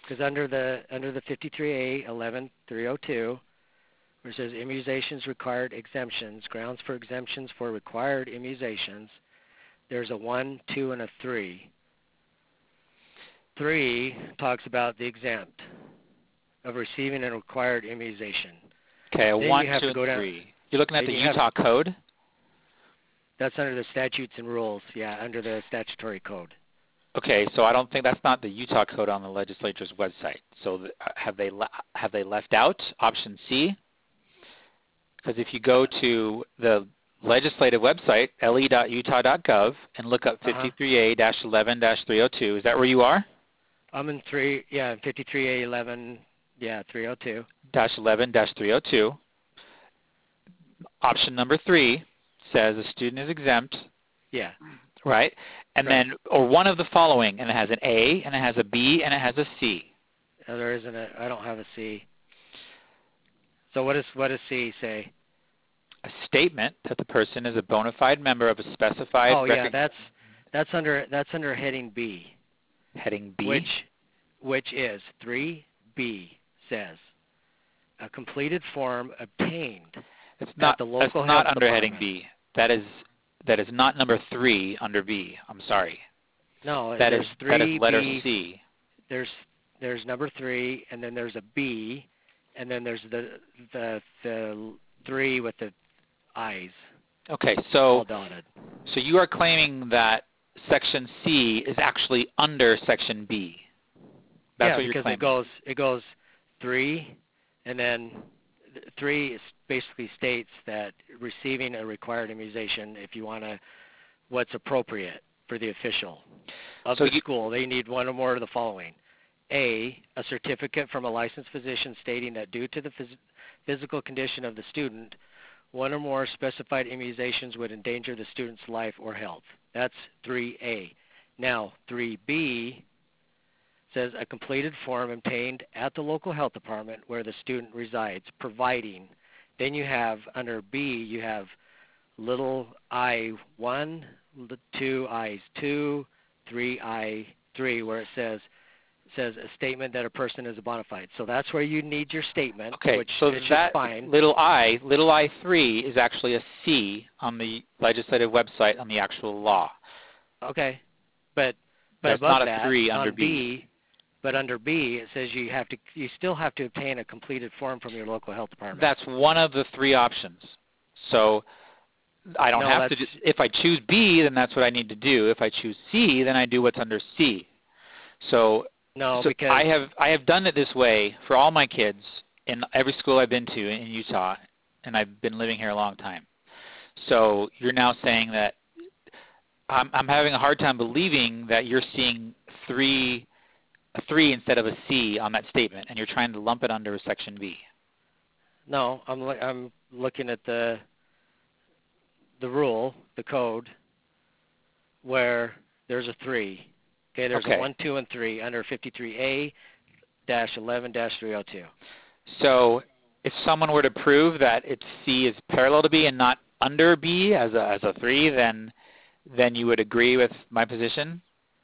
Because under the 53A 11302, where it says immunizations required exemptions, grounds for exemptions for required immunizations, there's a 1, 2, and a 3. 3 talks about the exempt of receiving a required immunization. Okay, a then 1, you have 2, to go and down, 3. You're looking at the you Utah code? That's under the statutes and rules, yeah, under the statutory code. Okay, so I don't think that's not the Utah code on the legislature's website. So have they left out option C? Because if you go to the legislative website, le.utah.gov, and look up 53A-11-302, is that where you are? I'm in 53A 11, 302. -11-302. Option number 3 says a student is exempt. Yeah. Right? And then, or one of the following, and it has an A, and it has a B, and it has a C. No, there isn't a, I don't have a C. So what does C say? A statement that the person is a bona fide member of a specified. Oh yeah, that's under heading B. Heading B. Which is 3B says a completed form obtained at the local health department. That's not under heading B. That is not number 3 under B. I'm sorry. No, that is letter B, C. There's number 3, and then there's a B, and then there's the 3 with the I's. Okay, all dotted. So you are claiming that section C is actually under section B. That's what you're claiming. Because it goes 3, and then 3 basically states that receiving a required immunization, if you want to, what's appropriate for the official of the school, they need one or more of the following. A certificate from a licensed physician stating that due to the physical condition of the student, one or more specified immunizations would endanger the student's life or health. That's 3A. Now, 3B says a completed form obtained at the local health department where the student resides, providing. Then you have, under B, you have little I1, 2 I's 2, 3 I3, where it says a statement that a person is a bona fide. So that's where you need your statement, which is fine. Little I3 is actually a C on the legislative website on the actual law. Okay, but that's above not that, a 3 under B. But under B, it says you still have to obtain a completed form from your local health department. That's one of the 3 options. So I don't have to. If I choose B, then that's what I need to do. If I choose C, then I do what's under C. Because I have done it this way for all my kids in every school I've been to in Utah, and I've been living here a long time. So you're now saying that I'm having a hard time believing that you're seeing a 3 instead of a C on that statement, and you're trying to lump it under section B. No, I'm looking at the rule, the code, where there's a 3. Okay, there's a 1, 2, and 3 under 53A-11-302. So if someone were to prove that C is parallel to B and not under B as a 3, then you would agree with my position?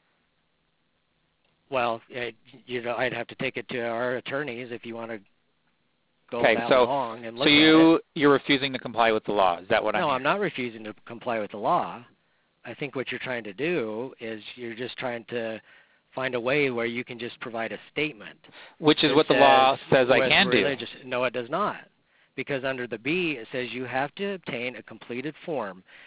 Well, I'd have to take it to our attorneys if you want to go that long and look at it. So you're refusing to comply with the law. Is that what I'm hearing? No, I'm not refusing to comply with the law. I think what you're trying to do is you're just trying to find a way where you can just provide a statement. Which is what the law says I can do. No, it does not. Because under the B, it says you have to obtain a completed form.